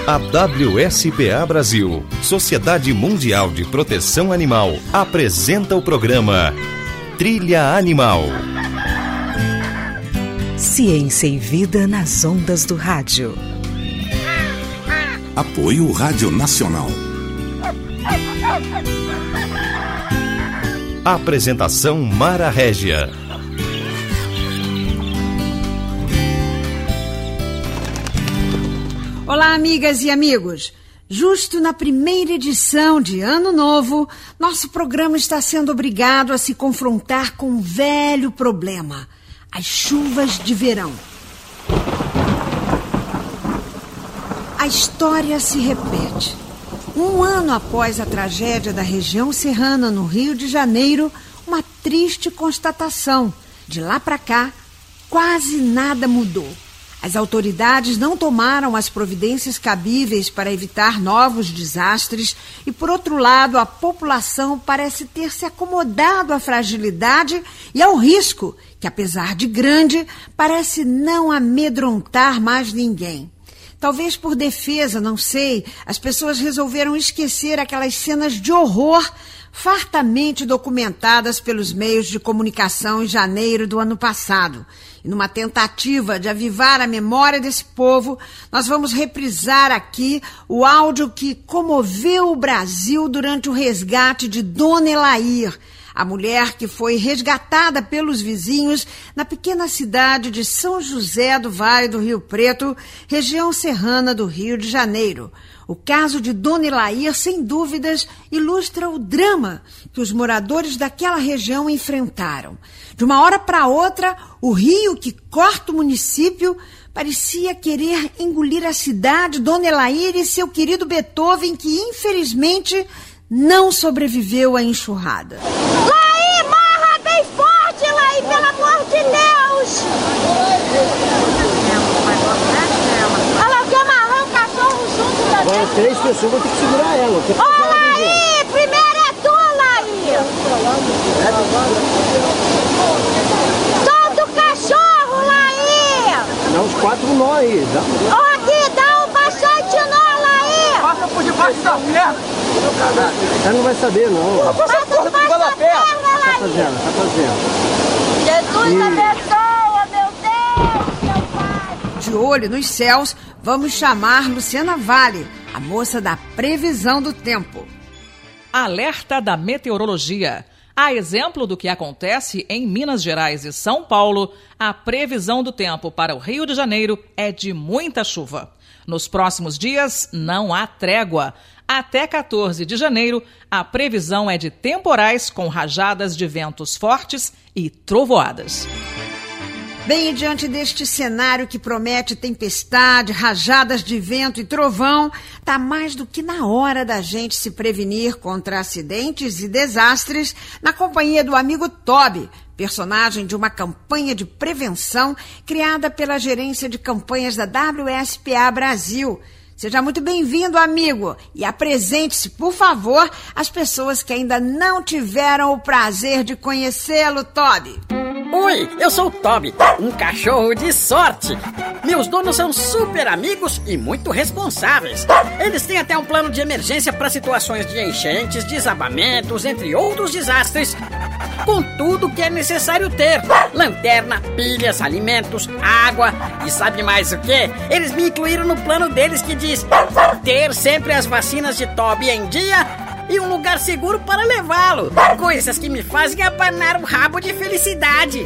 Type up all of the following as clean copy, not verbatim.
A WSPA Brasil, Sociedade Mundial de Proteção Animal, apresenta o programa Trilha Animal. Ciência e vida nas ondas do rádio. Apoio Rádio Nacional. Apresentação Mara Régia. Olá, amigas e amigos. Justo na primeira edição de Ano Novo, nosso programa está sendo obrigado a se confrontar com um velho problema: as chuvas de verão. A história se repete. Um ano após a tragédia da região serrana no Rio de Janeiro, uma triste constatação: de lá para cá, quase nada mudou. As autoridades não tomaram as providências cabíveis para evitar novos desastres e, por outro lado, a população parece ter se acomodado à fragilidade e ao risco, que, apesar de grande, parece não amedrontar mais ninguém. Talvez por defesa, não sei, as pessoas resolveram esquecer aquelas cenas de horror fartamente documentadas pelos meios de comunicação em janeiro do ano passado. E numa tentativa de avivar a memória desse povo, nós vamos reprisar aqui o áudio que comoveu o Brasil durante o resgate de Dona Elair, a mulher que foi resgatada pelos vizinhos na pequena cidade de São José do Vale do Rio Preto, região serrana do Rio de Janeiro. O caso de Dona Elair, sem dúvidas, ilustra o drama que os moradores daquela região enfrentaram. De uma hora para outra, o rio que corta o município parecia querer engolir a cidade, Dona Elair e seu querido Beethoven, que infelizmente não sobreviveu à enxurrada. Laí, morra bem forte, Laí, pelo amor de Deus! Ela quer amarrar o cachorro junto também. Agora 3 pessoas vão ter que segurar ela. Ô, Laí, primeiro é tu, Laí! Solta o cachorro, Laí! Dá uns 4 nó aí. Ó, aqui, dá um bastante nó, Laí! Passa por debaixo da perna! Ela não vai saber, não. Passa por debaixo da perna, Laí! Tá fazendo. Jesus abençoa, meu Deus, meu Pai! De olho nos céus, vamos chamar Luciana Vale, a moça da previsão do tempo. Alerta da meteorologia. A exemplo do que acontece em Minas Gerais e São Paulo, a previsão do tempo para o Rio de Janeiro é de muita chuva. Nos próximos dias, não há trégua. Até 14 de janeiro, a previsão é de temporais com rajadas de ventos fortes e trovoadas. Bem, diante deste cenário que promete tempestade, rajadas de vento e trovão, está mais do que na hora da gente se prevenir contra acidentes e desastres na companhia do amigo Toby, personagem de uma campanha de prevenção criada pela Gerência de Campanhas da WSPA Brasil. Seja muito bem-vindo, amigo, e apresente-se, por favor, às pessoas que ainda não tiveram o prazer de conhecê-lo, Toby. Oi, eu sou o Toby, um cachorro de sorte. Meus donos são super amigos e muito responsáveis. Eles têm até um plano de emergência para situações de enchentes, desabamentos, entre outros desastres. Com tudo que é necessário ter: lanterna, pilhas, alimentos, água e sabe mais o quê? Eles me incluíram no plano deles que diz ter sempre as vacinas de Toby em dia e um lugar seguro para levá-lo. Coisas que me fazem abanar o rabo de felicidade.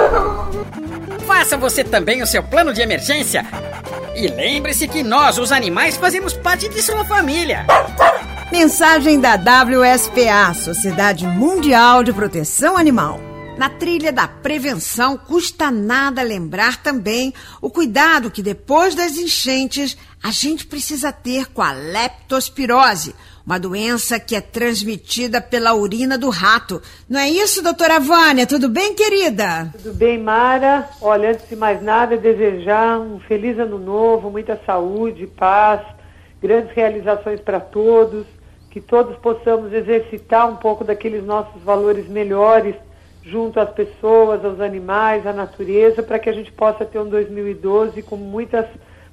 Faça você também o seu plano de emergência. E lembre-se que nós, os animais, fazemos parte de sua família. Mensagem da WSPA, Sociedade Mundial de Proteção Animal. Na trilha da prevenção, custa nada lembrar também o cuidado que depois das enchentes a gente precisa ter com a leptospirose, uma doença que é transmitida pela urina do rato. Não é isso, doutora Vânia? Tudo bem, querida? Tudo bem, Mara. Olha, antes de mais nada, desejar um feliz ano novo, muita saúde, paz, grandes realizações para todos, que todos possamos exercitar um pouco daqueles nossos valores melhores junto às pessoas, aos animais, à natureza, para que a gente possa ter um 2012 com muitas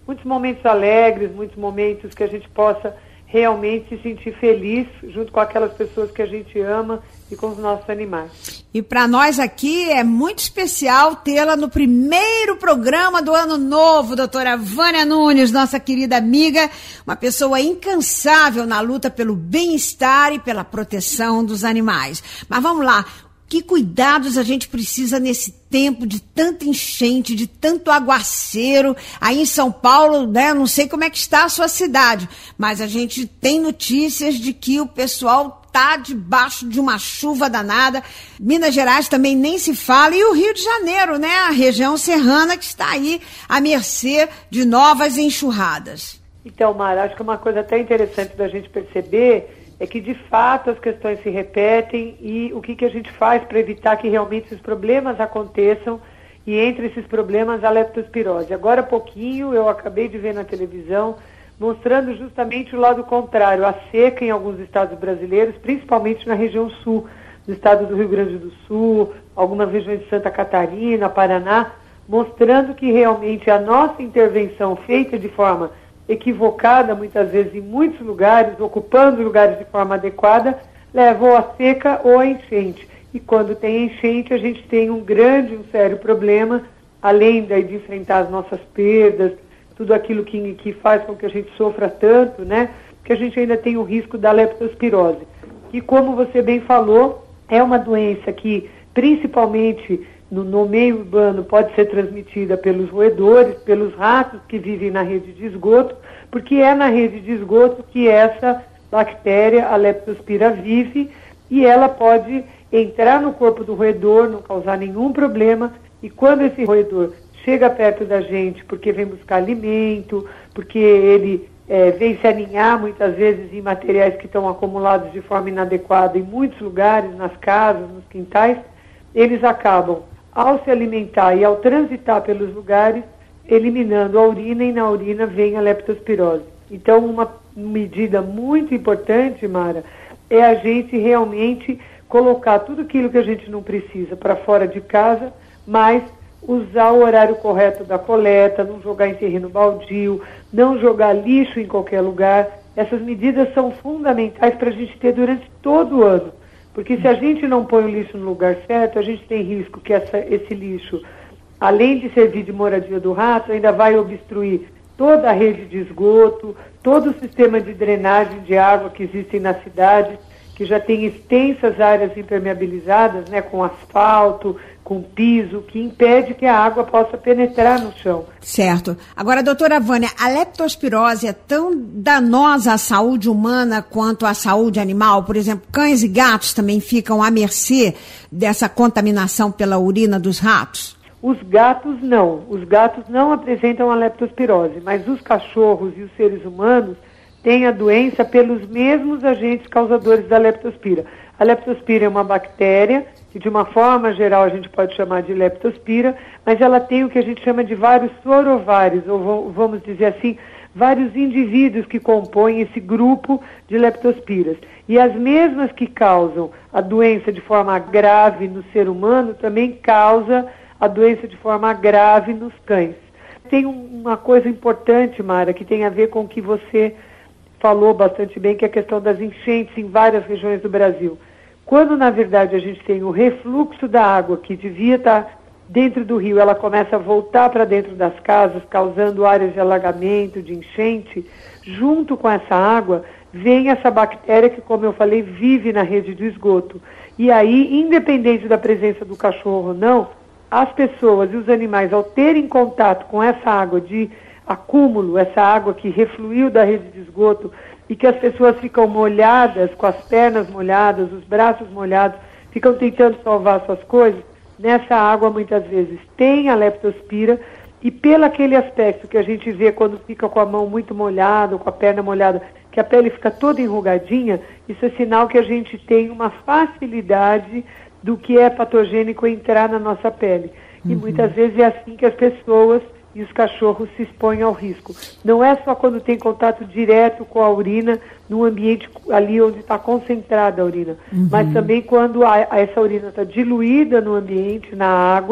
muitos momentos alegres, muitos momentos que a gente possa realmente se sentir feliz junto com aquelas pessoas que a gente ama e com os nossos animais. E para nós aqui é muito especial tê-la no primeiro programa do ano novo, doutora Vânia Nunes, nossa querida amiga, uma pessoa incansável na luta pelo bem-estar e pela proteção dos animais. Mas vamos lá, que cuidados a gente precisa nesse tempo de tanta enchente, de tanto aguaceiro? Aí em São Paulo, né, não sei como é que está a sua cidade, mas a gente tem notícias de que o pessoal está debaixo de uma chuva danada. Minas Gerais também nem se fala, e o Rio de Janeiro, né, a região serrana que está aí à mercê de novas enxurradas. Então, Mara, acho que uma coisa até interessante da gente perceber é que, de fato, as questões se repetem e o que a gente faz para evitar que realmente esses problemas aconteçam, e entre esses problemas a leptospirose. Agora há pouquinho eu acabei de ver na televisão mostrando justamente o lado contrário, a seca em alguns estados brasileiros, principalmente na região sul, no estado do Rio Grande do Sul, algumas regiões de Santa Catarina, Paraná, mostrando que realmente a nossa intervenção feita de forma equivocada, muitas vezes em muitos lugares, ocupando lugares de forma adequada, levou a seca ou a enchente. E quando tem enchente, a gente tem um sério problema, além de enfrentar as nossas perdas, tudo aquilo que faz com que a gente sofra tanto, né? Que a gente ainda tem o risco da leptospirose. Que, como você bem falou, é uma doença que, principalmente no meio urbano, pode ser transmitida pelos roedores, pelos ratos que vivem na rede de esgoto, porque é na rede de esgoto que essa bactéria, a leptospira, vive, e ela pode entrar no corpo do roedor, não causar nenhum problema, e quando esse roedor chega perto da gente, porque vem buscar alimento, porque ele vem se aninhar muitas vezes em materiais que estão acumulados de forma inadequada em muitos lugares, nas casas, nos quintais, eles acabam, ao se alimentar e ao transitar pelos lugares, eliminando a urina, e na urina vem a leptospirose. Então, uma medida muito importante, Mara, é a gente realmente colocar tudo aquilo que a gente não precisa para fora de casa, mas usar o horário correto da coleta, não jogar em terreno baldio, não jogar lixo em qualquer lugar. Essas medidas são fundamentais para a gente ter durante todo o ano. Porque se a gente não põe o lixo no lugar certo, a gente tem risco que esse lixo, além de servir de moradia do rato, ainda vai obstruir toda a rede de esgoto, todo o sistema de drenagem de água que existe na cidade, que já tem extensas áreas impermeabilizadas, né, com asfalto, com piso, que impede que a água possa penetrar no chão. Certo. Agora, doutora Vânia, a leptospirose é tão danosa à saúde humana quanto à saúde animal? Por exemplo, cães e gatos também ficam à mercê dessa contaminação pela urina dos ratos? Os gatos não. Os gatos não apresentam a leptospirose, mas os cachorros e os seres humanos têm a doença pelos mesmos agentes causadores da leptospira. A leptospira é uma bactéria, que de uma forma geral a gente pode chamar de leptospira, mas ela tem o que a gente chama de vários sorovários, ou vamos dizer assim, vários indivíduos que compõem esse grupo de leptospiras. E as mesmas que causam a doença de forma grave no ser humano também causam a doença de forma grave nos cães. Tem uma coisa importante, Mara, que tem a ver com o que você falou bastante bem, que é a questão das enchentes em várias regiões do Brasil. Quando, na verdade, a gente tem o refluxo da água que devia estar dentro do rio, ela começa a voltar para dentro das casas, causando áreas de alagamento, de enchente, junto com essa água, vem essa bactéria que, como eu falei, vive na rede do esgoto. E aí, independente da presença do cachorro ou não, as pessoas e os animais, ao terem contato com essa água de acúmulo, essa água que refluiu da rede de esgoto, e que as pessoas ficam molhadas, com as pernas molhadas, os braços molhados, ficam tentando salvar suas coisas, nessa água muitas vezes tem a leptospira, e pelo aquele aspecto que a gente vê quando fica com a mão muito molhada, com a perna molhada, que a pele fica toda enrugadinha, isso é sinal que a gente tem uma facilidade do que é patogênico entrar na nossa pele. E muitas vezes é assim que as pessoas e os cachorros se expõem ao risco. Não é só quando tem contato direto com a urina, no ambiente ali onde está concentrada a urina, mas também quando essa urina está diluída no ambiente, na água,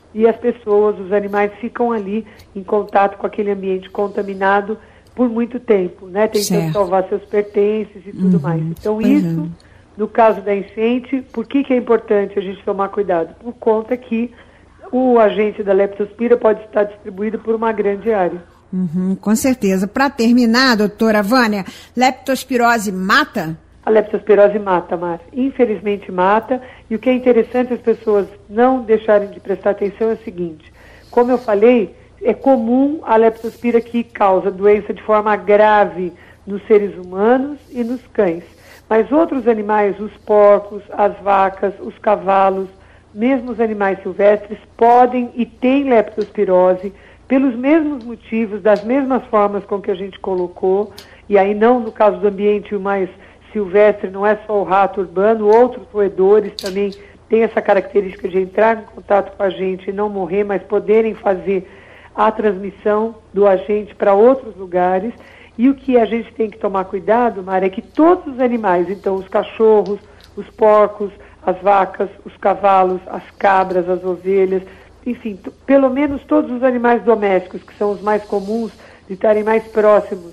e as pessoas, os animais ficam ali em contato com aquele ambiente contaminado por muito tempo, né? Tentando salvar seus pertences e tudo mais. Então isso, no caso da enchente, por que é importante a gente tomar cuidado? Por conta que o agente da leptospira pode estar distribuído por uma grande área. Com certeza. Para terminar, doutora Vânia, leptospirose mata? A leptospirose mata, Márcia. Infelizmente mata. E o que é interessante as pessoas não deixarem de prestar atenção é o seguinte. Como eu falei, é comum a leptospira que causa doença de forma grave nos seres humanos e nos cães. Mas outros animais, os porcos, as vacas, os cavalos, mesmo os animais silvestres, podem e têm leptospirose pelos mesmos motivos, das mesmas formas com que a gente colocou. E aí não, no caso do ambiente mais silvestre, não é só o rato urbano, outros roedores também têm essa característica de entrar em contato com a gente e não morrer, mas poderem fazer a transmissão do agente para outros lugares. E o que a gente tem que tomar cuidado, Mara, é que todos os animais, então os cachorros, os porcos, as vacas, os cavalos, as cabras, as ovelhas, enfim, pelo menos todos os animais domésticos, que são os mais comuns de estarem mais próximos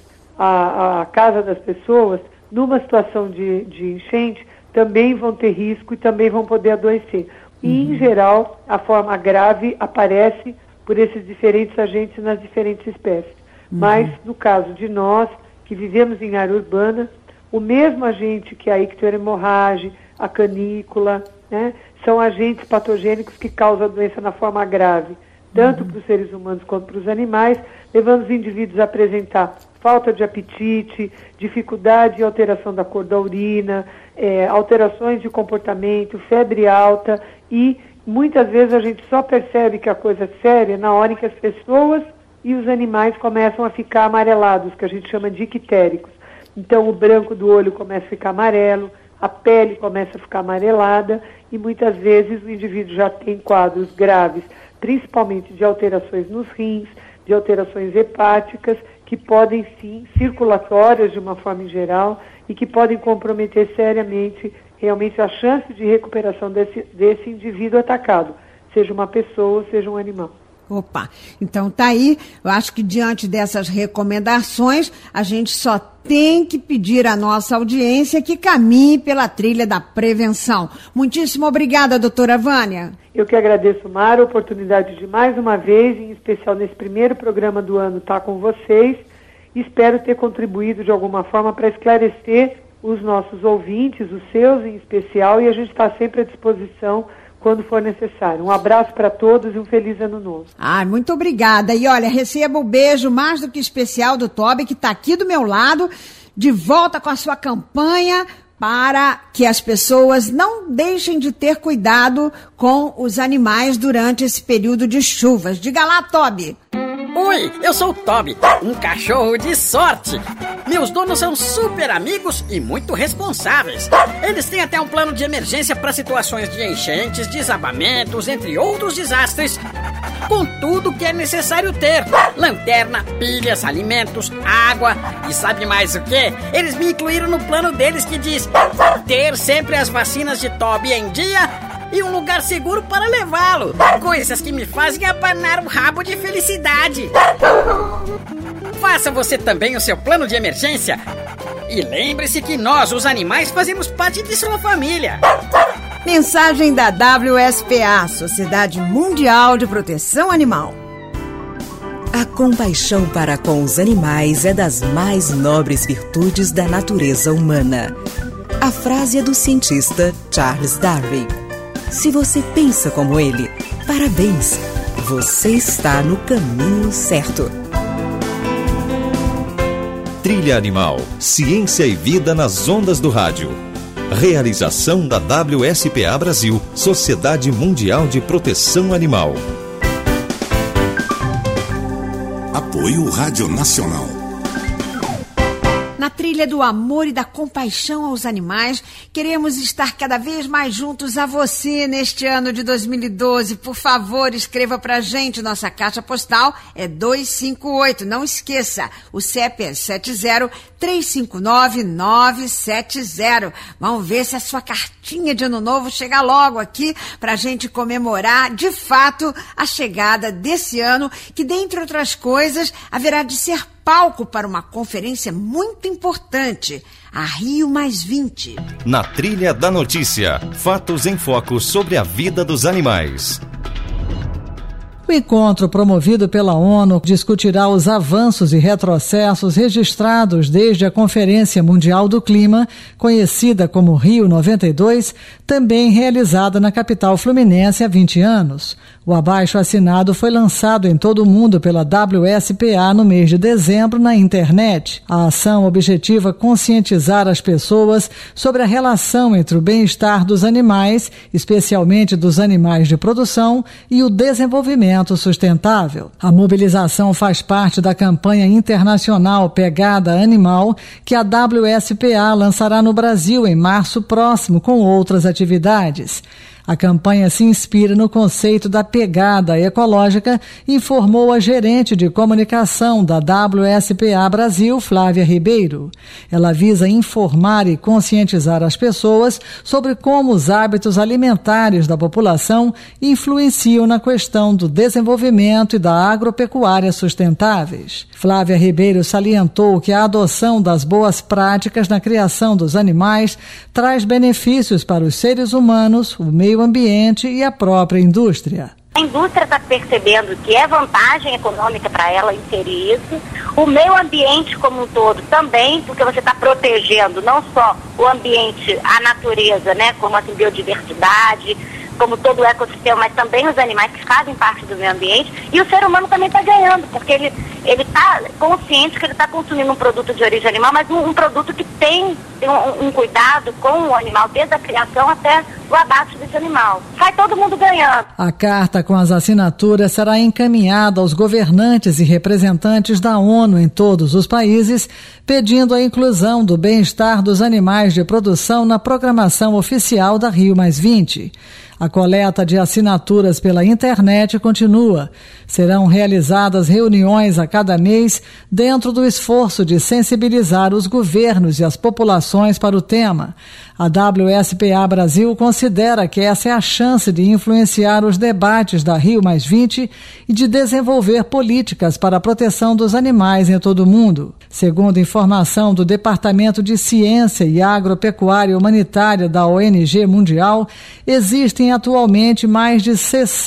à casa das pessoas, numa situação de enchente, também vão ter risco e também vão poder adoecer. E, em geral, a forma grave aparece por esses diferentes agentes nas diferentes espécies. Mas, no caso de nós, que vivemos em área urbana, o mesmo agente que a ictiohemorragem, a canícula, né, são agentes patogênicos que causam a doença na forma grave, tanto para os seres humanos quanto para os animais, levando os indivíduos a apresentar falta de apetite, dificuldade e alteração da cor da urina, alterações de comportamento, febre alta, e muitas vezes a gente só percebe que a coisa é séria na hora em que as pessoas e os animais começam a ficar amarelados, que a gente chama de ictéricos. Então o branco do olho começa a ficar amarelo, a pele começa a ficar amarelada e muitas vezes o indivíduo já tem quadros graves, principalmente de alterações nos rins, de alterações hepáticas, que podem sim, circulatórias de uma forma em geral, e que podem comprometer seriamente realmente a chance de recuperação desse indivíduo atacado, seja uma pessoa, seja um animal. Opa, então tá aí, eu acho que diante dessas recomendações, a gente só tem que pedir à nossa audiência que caminhe pela trilha da prevenção. Muitíssimo obrigada, doutora Vânia. Eu que agradeço, Mara, a oportunidade de mais uma vez, em especial nesse primeiro programa do ano, estar com vocês. Espero ter contribuído de alguma forma para esclarecer os nossos ouvintes, os seus em especial, e a gente está sempre à disposição quando for necessário. Um abraço para todos e um feliz ano novo. Muito obrigada. E olha, receba o beijo mais do que especial do Toby, que está aqui do meu lado, de volta com a sua campanha para que as pessoas não deixem de ter cuidado com os animais durante esse período de chuvas. Diga lá, Toby. Oi, eu sou o Toby, um cachorro de sorte. Meus donos são super amigos e muito responsáveis. Eles têm até um plano de emergência para situações de enchentes, desabamentos, entre outros desastres. Com tudo que é necessário ter: lanterna, pilhas, alimentos, água. E sabe mais o que? Eles me incluíram no plano deles que diz ter sempre as vacinas de Toby em dia e um lugar seguro para levá-lo. Coisas que me fazem abanar o rabo de felicidade. Faça você também o seu plano de emergência. E lembre-se que nós, os animais, fazemos parte de sua família. Mensagem da WSPA, Sociedade Mundial de Proteção Animal. A compaixão para com os animais é das mais nobres virtudes da natureza humana. A frase é do cientista Charles Darwin. Se você pensa como ele, parabéns! Você está no caminho certo. Trilha Animal, ciência e vida nas ondas do rádio. Realização da WSPA Brasil, Sociedade Mundial de Proteção Animal. Apoio Rádio Nacional. Na trilha do amor e da compaixão aos animais, queremos estar cada vez mais juntos a você neste ano de 2012. Por favor, escreva pra gente. Nossa caixa postal é 258. Não esqueça, o CEP é 70-359-970. Vamos ver se a sua cartinha de ano novo chega logo aqui pra gente comemorar, de fato, a chegada desse ano, que, dentre outras coisas, haverá de ser palco para uma conferência muito importante, a Rio+20. Na trilha da notícia, fatos em foco sobre a vida dos animais. O encontro promovido pela ONU discutirá os avanços e retrocessos registrados desde a Conferência Mundial do Clima, conhecida como Rio 92, também realizada na capital fluminense há 20 anos. O abaixo-assinado foi lançado em todo o mundo pela WSPA no mês de dezembro na internet. A ação objetiva conscientizar as pessoas sobre a relação entre o bem-estar dos animais, especialmente dos animais de produção, e o desenvolvimento sustentável. A mobilização faz parte da campanha internacional Pegada Animal, que a WSPA lançará no Brasil em março próximo com outras atividades. A campanha se inspira no conceito da pegada ecológica, informou a gerente de comunicação da WSPA Brasil, Flávia Ribeiro. Ela visa informar e conscientizar as pessoas sobre como os hábitos alimentares da população influenciam na questão do desenvolvimento e da agropecuária sustentáveis. Flávia Ribeiro salientou que a adoção das boas práticas na criação dos animais traz benefícios para os seres humanos, o meio ambiente e a própria indústria. A indústria está percebendo que é vantagem econômica para ela inserir isso. O meio ambiente como um todo também, porque você está protegendo não só o ambiente, a natureza, né, como a biodiversidade, como todo o ecossistema, mas também os animais que fazem parte do meio ambiente. E o ser humano também está ganhando, porque ele está consciente que ele está consumindo um produto de origem animal, mas um produto que tem um cuidado com o animal, desde a criação até o abate desse animal. Sai todo mundo ganhando. A carta com as assinaturas será encaminhada aos governantes e representantes da ONU em todos os países, pedindo a inclusão do bem-estar dos animais de produção na programação oficial da Rio+20. A coleta de assinaturas pela internet continua. Serão realizadas reuniões a cada mês dentro do esforço de sensibilizar os governos e as populações para o tema. A WSPA Brasil considera que essa é a chance de influenciar os debates da Rio+20 e de desenvolver políticas para a proteção dos animais em todo o mundo. Segundo informação do Departamento de Ciência e Agropecuária Humanitária da ONG Mundial, existem atualmente mais de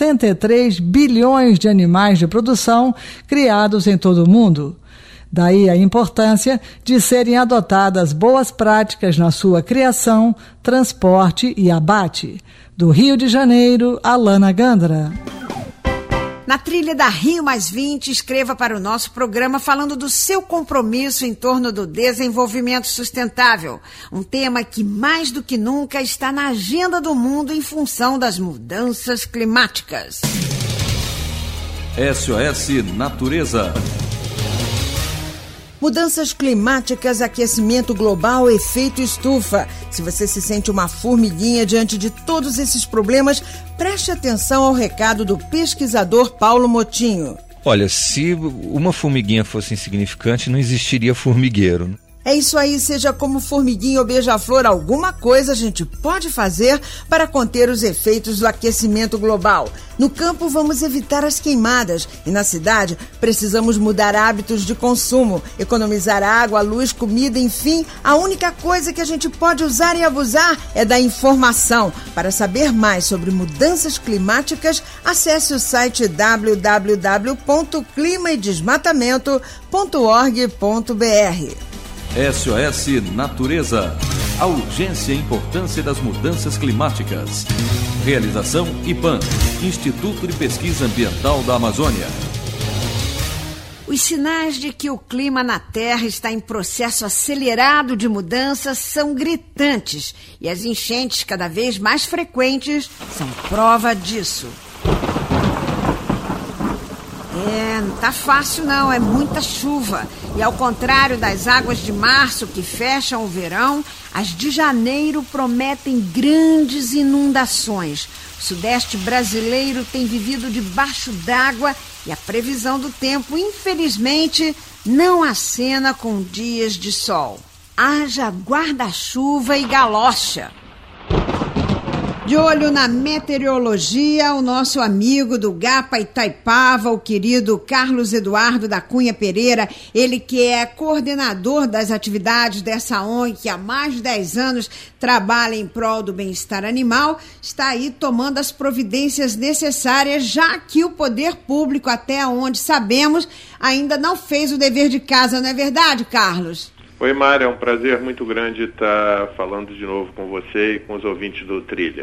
63 bilhões de animais de produção criados em todo o mundo. Daí a importância de serem adotadas boas práticas na sua criação, transporte e abate. Do Rio de Janeiro, Alana Gandra. Na trilha da Rio+20, escreva para o nosso programa falando do seu compromisso em torno do desenvolvimento sustentável, um tema que mais do que nunca está na agenda do mundo em função das mudanças climáticas. SOS Natureza. Mudanças climáticas, aquecimento global, efeito estufa. Se você se sente uma formiguinha diante de todos esses problemas, preste atenção ao recado do pesquisador Paulo Motinho. Olha, se uma formiguinha fosse insignificante, não existiria formigueiro. É isso aí, seja como formiguinha ou beija-flor, alguma coisa a gente pode fazer para conter os efeitos do aquecimento global. No campo, vamos evitar as queimadas e na cidade, precisamos mudar hábitos de consumo, economizar água, luz, comida, enfim, a única coisa que a gente pode usar e abusar é da informação. Para saber mais sobre mudanças climáticas, acesse o site www.climaedesmatamento.org.br. SOS Natureza. A urgência e importância das mudanças climáticas. Realização IPAM, Instituto de Pesquisa Ambiental da Amazônia. Os sinais de que o clima na Terra está em processo acelerado de mudança são gritantes e as enchentes cada vez mais frequentes são prova disso. Não tá fácil não, é muita chuva. E ao contrário das águas de março que fecham o verão, as de janeiro prometem grandes inundações. O sudeste brasileiro tem vivido debaixo d'água e a previsão do tempo, infelizmente, não acena com dias de sol. Haja guarda-chuva e galocha. De olho na meteorologia, o nosso amigo do GAPA Itaipava, o querido Carlos Eduardo da Cunha Pereira, ele que é coordenador das atividades dessa ONG, que há mais de 10 anos trabalha em prol do bem-estar animal, está aí tomando as providências necessárias, já que o poder público, até onde sabemos, ainda não fez o dever de casa, não é verdade, Carlos? Oi, Mara, é um prazer muito grande estar falando de novo com você e com os ouvintes do Trilha.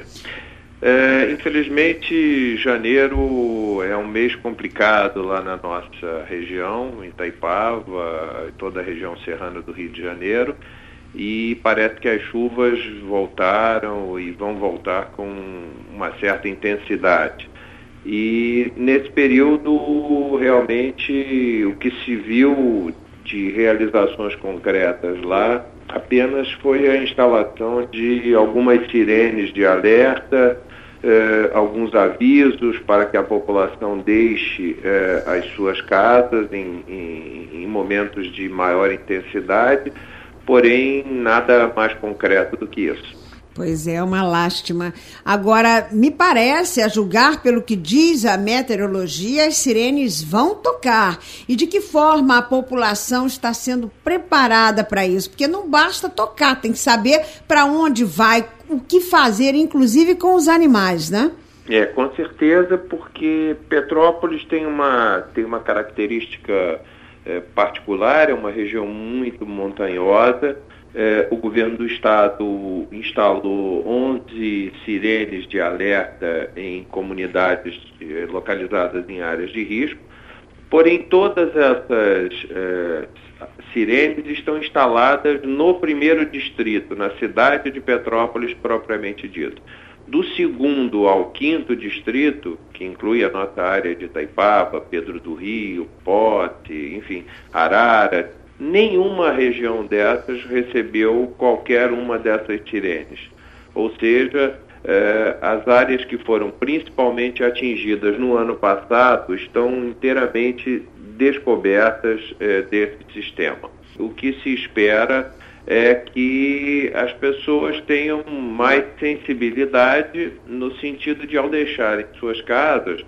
Infelizmente, janeiro é um mês complicado lá na nossa região, em Itaipava, toda a região serrana do Rio de Janeiro, e parece que as chuvas voltaram e vão voltar com uma certa intensidade. E nesse período, realmente, o que se viu de realizações concretas lá apenas foi a instalação de algumas sirenes de alerta, alguns avisos para que a população deixe as suas casas em momentos de maior intensidade, porém nada mais concreto do que isso. Pois é, uma lástima. Agora, me parece, a julgar pelo que diz a meteorologia, as sirenes vão tocar. E de que forma a população está sendo preparada para isso? Porque não basta tocar, tem que saber para onde vai, o que fazer, inclusive com os animais, né? Com certeza, porque Petrópolis tem uma característica particular, é uma região muito montanhosa. O governo do estado instalou 11 sirenes de alerta em comunidades localizadas em áreas de risco, porém todas essas sirenes estão instaladas no primeiro distrito, na cidade de Petrópolis propriamente dito. Do 2º ao 5º distrito, que inclui a nossa área de Itaipava, Pedro do Rio, Pote, enfim, Arara, nenhuma região dessas recebeu qualquer uma dessas sirenes. Ou seja, as áreas que foram principalmente atingidas no ano passado estão inteiramente descobertas desse sistema. O que se espera é que as pessoas tenham mais sensibilidade no sentido de, ao deixarem suas casas,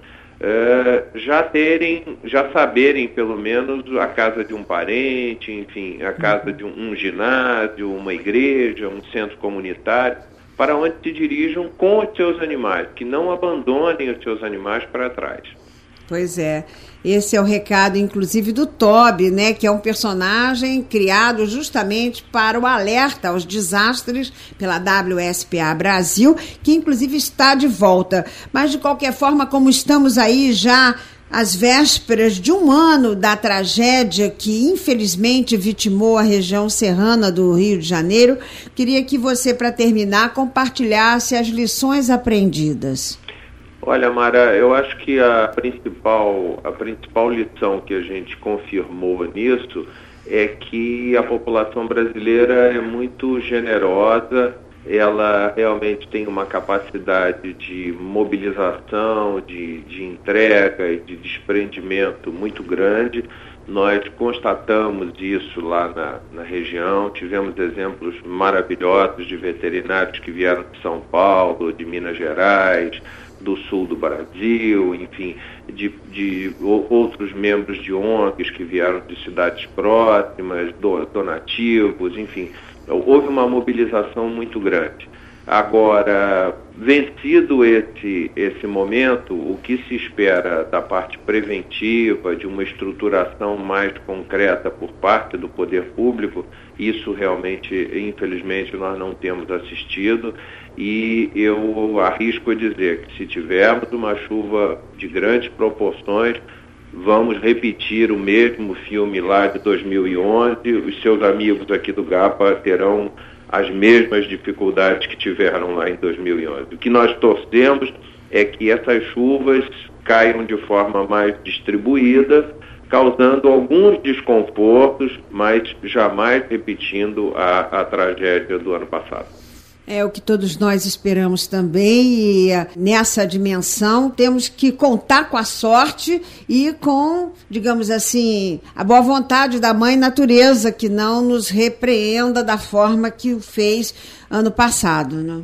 já saberem pelo menos a casa de um parente, enfim, a casa de um ginásio, uma igreja, um centro comunitário, para onde se dirijam com os seus animais, que não abandonem os seus animais para trás. Pois é, esse é o recado, inclusive, do Toby, né, que é um personagem criado justamente para o alerta aos desastres pela WSPA Brasil, que inclusive está de volta. Mas, de qualquer forma, como estamos aí já às vésperas de um ano da tragédia que, infelizmente, vitimou a região serrana do Rio de Janeiro, queria que você, para terminar, compartilhasse as lições aprendidas. Olha, Mara, eu acho que a principal lição que a gente confirmou nisso é que a população brasileira é muito generosa, ela realmente tem uma capacidade de mobilização, de entrega e de desprendimento muito grande. Nós constatamos isso lá na região, tivemos exemplos maravilhosos de veterinários que vieram de São Paulo, de Minas Gerais, do sul do Brasil, enfim, de outros membros de ONGs que vieram de cidades próximas, donativos, enfim, houve uma mobilização muito grande. Agora, vencido esse momento, o que se espera da parte preventiva, de uma estruturação mais concreta por parte do poder público, isso realmente, infelizmente, nós não temos assistido, e eu arrisco a dizer que se tivermos uma chuva de grandes proporções, vamos repetir o mesmo filme lá de 2011, os seus amigos aqui do GAPA terão as mesmas dificuldades que tiveram lá em 2011. O que nós torcemos é que essas chuvas caiam de forma mais distribuída, causando alguns desconfortos, mas jamais repetindo a tragédia do ano passado. É o que todos nós esperamos também, e nessa dimensão temos que contar com a sorte e com, digamos assim, a boa vontade da Mãe Natureza, que não nos repreenda da forma que o fez ano passado, né?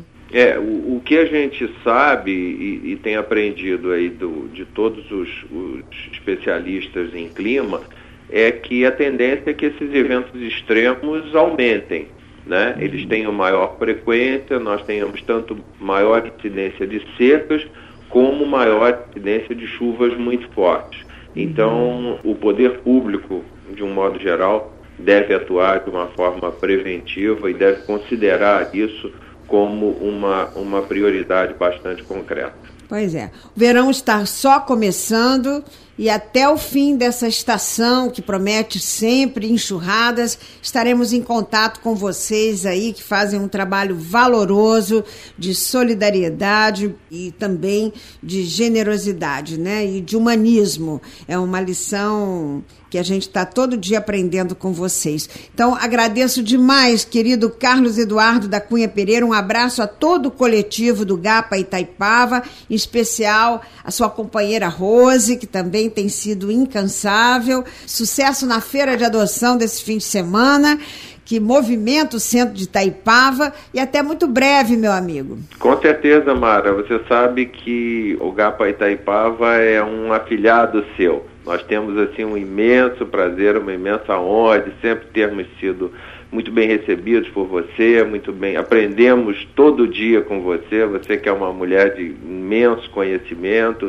O que a gente sabe e tem aprendido aí de todos os especialistas em clima é que a tendência é que esses eventos extremos aumentem, né? Eles tenham maior frequência, nós tenhamos tanto maior incidência de secas como maior incidência de chuvas muito fortes. Então, o poder público, de um modo geral, deve atuar de uma forma preventiva e deve considerar isso como uma prioridade bastante concreta. Pois é. O verão está só começando e até o fim dessa estação, que promete sempre enxurradas, estaremos em contato com vocês aí que fazem um trabalho valoroso de solidariedade e também de generosidade, né? E de humanismo. É uma lição que a gente está todo dia aprendendo com vocês. Então, agradeço demais, querido Carlos Eduardo da Cunha Pereira, um abraço a todo o coletivo do GAPA Itaipava, em especial a sua companheira Rose, que também tem sido incansável. Sucesso na feira de adoção desse fim de semana, que movimenta o centro de Itaipava, e até muito breve, meu amigo. Com certeza, Mara. Você sabe que o GAPA Itaipava é um afilhado seu. Nós temos assim um imenso prazer, uma imensa honra de sempre termos sido muito bem recebidos por você, muito bem, aprendemos todo dia com você que é uma mulher de imenso conhecimento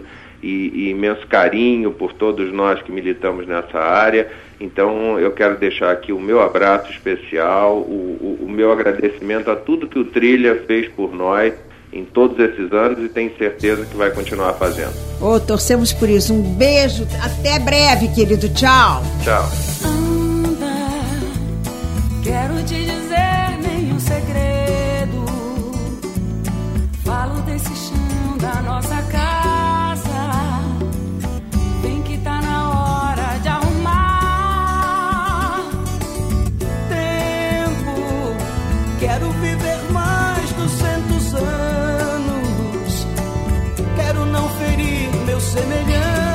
e imenso carinho por todos nós que militamos nessa área. Então eu quero deixar aqui o meu abraço especial, o meu agradecimento a tudo que o Trilha fez por nós em todos esses anos e tenho certeza que vai continuar fazendo. Torcemos por isso. Um beijo, até breve, querido. Tchau. Tchau. Anda, quero te dizer nenhum segredo. Falo desse chão da nossa casa. Vem que tá na hora de arrumar. Tempo, quero viver mais 200 anos. Quero não ferir meu semelhante,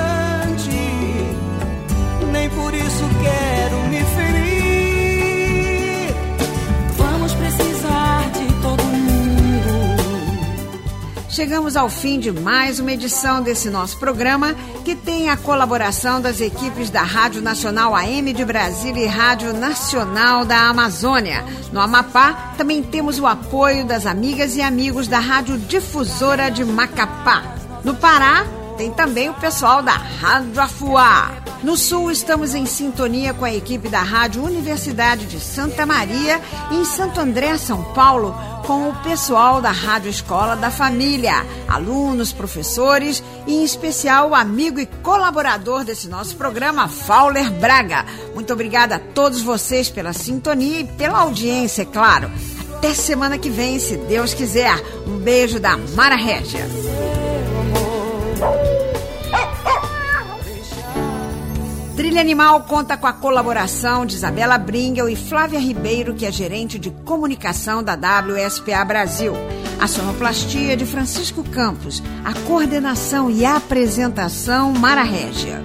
nem por isso quero me ferir. Vamos precisar de todo mundo. Chegamos ao fim de mais uma edição desse nosso programa, que tem a colaboração das equipes da Rádio Nacional AM de Brasília e Rádio Nacional da Amazônia. No Amapá, também temos o apoio das amigas e amigos da Rádio Difusora de Macapá. No Pará, tem também o pessoal da Rádio Afuá. No Sul, estamos em sintonia com a equipe da Rádio Universidade de Santa Maria e em Santo André, São Paulo, com o pessoal da Rádio Escola da Família, alunos, professores e, em especial, o amigo e colaborador desse nosso programa, Fauler Braga. Muito obrigada a todos vocês pela sintonia e pela audiência, é claro. Até semana que vem, se Deus quiser. Um beijo da Mara Régia. Trilha Animal conta com a colaboração de Isabela Bringel e Flávia Ribeiro, que é gerente de comunicação da WSPA Brasil. A sonoplastia de Francisco Campos. A coordenação e a apresentação, Mara Régia.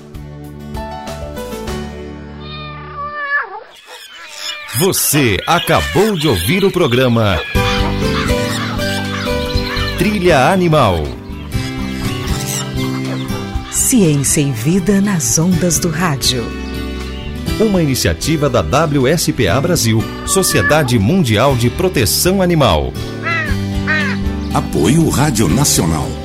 Você acabou de ouvir o programa Trilha Animal. Ciência em Vida nas ondas do rádio. Uma iniciativa da WSPA Brasil, Sociedade Mundial de Proteção Animal. Apoio Rádio Nacional.